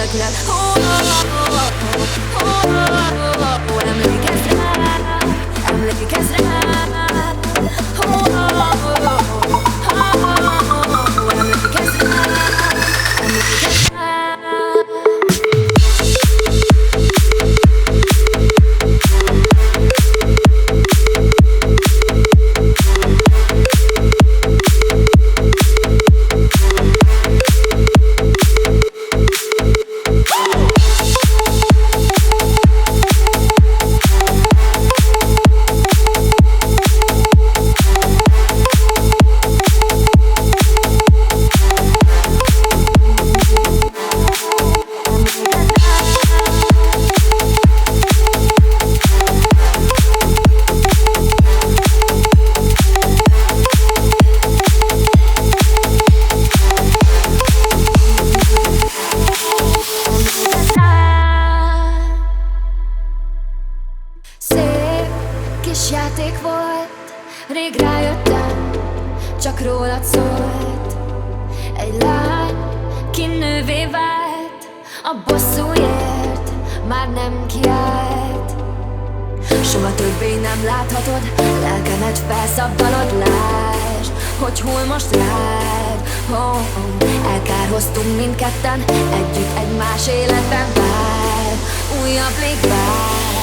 nélküled. Emlékezz rá, emlékezz rá. Emlékezz rá, emlékezz rá. Szép kis játék volt, rég rájöttem, csak rólad szólt. Egy lány, ki nővé vált, a bosszúért már nem kiállt. Soha többé nem láthatod, lelkemet felszabdalod, lásd, hogy hull most rád. Elkárhoztunk mindketten, együtt egymás életben vár. Újabb lég vár.